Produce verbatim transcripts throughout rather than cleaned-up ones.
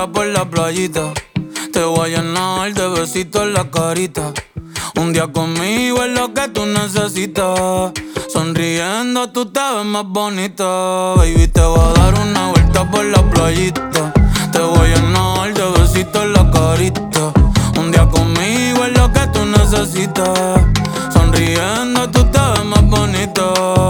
vuelta por la playita. Te voy a llenar de besitos en la carita. Un día conmigo es lo que tú necesitas. Sonriendo tú te ves más bonita. Baby, te voy a dar una vuelta por la playita. Te voy a llenar de besitos en la carita. Un día conmigo es lo que tú necesitas. Sonriendo tú te ves más bonita.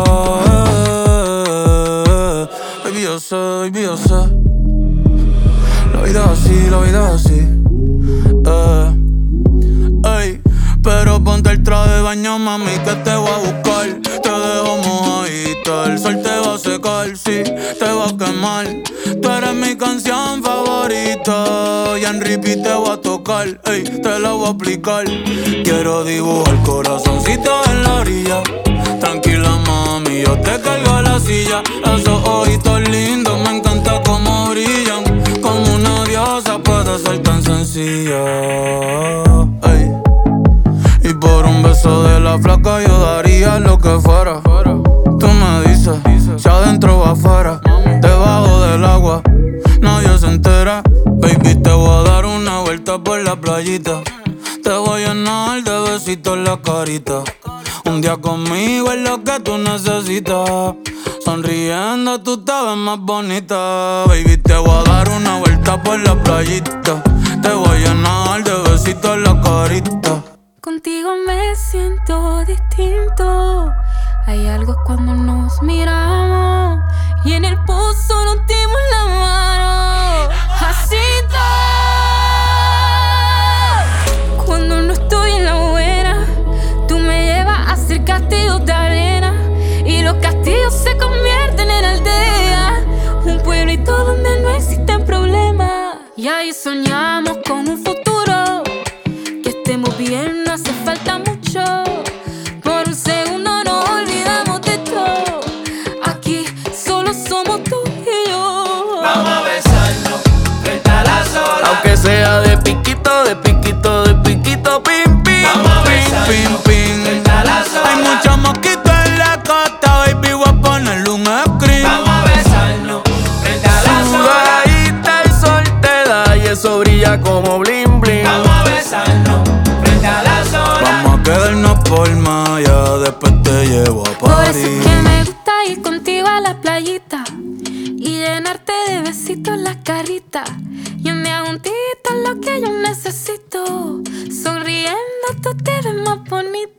Baby, yo sé, baby, yo sé. La vida es así, la vida es así. Eh, ey, pero ponte el traje de baño, mami, que te voy a buscar. Te dejo mojadita, el sol te va a secar, sí, te va a quemar. Tú eres mi canción favorita y en repeat te voy a tocar, ey, te la voy a aplicar. Quiero dibujar corazoncito en la orilla. Tranquila, mami, yo te cargo a la silla. Esos ojitos lindos, me encanta cómo brillan. Como una diosa puede ser tan sencilla, ey. Y por un beso de la flaca yo daría lo que fuera. Tú me dices, si adentro o afuera, debajo del agua, nadie se entera. Baby, te voy a dar una vuelta por la playita. Te voy a llenar de besitos en la carita. Un día conmigo es lo que tú necesitas. Sonriendo tú te ves más bonita. Baby, te voy a dar una vuelta por la playita. Te voy a llenar de besitos en la carita. Contigo me siento distinto. Hay algo cuando nos miramos y en el pozo nos dimos la mano. Así todo. Cuando no estoy en la buena, tú me llevas a hacer castillos de arena y los castillos se convierten en aldeas. Un pueblito donde no existen problemas. Y ahí soñamos con un futuro. Que estemos bien, no hace falta mucho. Por un segundo nos olvidamos de todo. Aquí solo somos tú y yo. Vamos a besarnos frente a las olas. Aunque sea de piquito, de piquito, de piquito, pim, pim. Vamos a pim, besarnos pim, pim. frente a las olas. Hay muchos mosquitos en la costa, baby, voy a ponerle un screen. Vamos a besarnos frente a las olas. Sudadita el sol te da y eso brilla como bling, bling. Vamos a besarnos frente a las olas. Vamos a quedarnos por Maya, después te llevo a Por eso París. es que me gusta ir contigo a la playita y llenarte de besitos la carita. Y un día juntito es lo que yo necesito. Sonriendo tú te ves más bonita.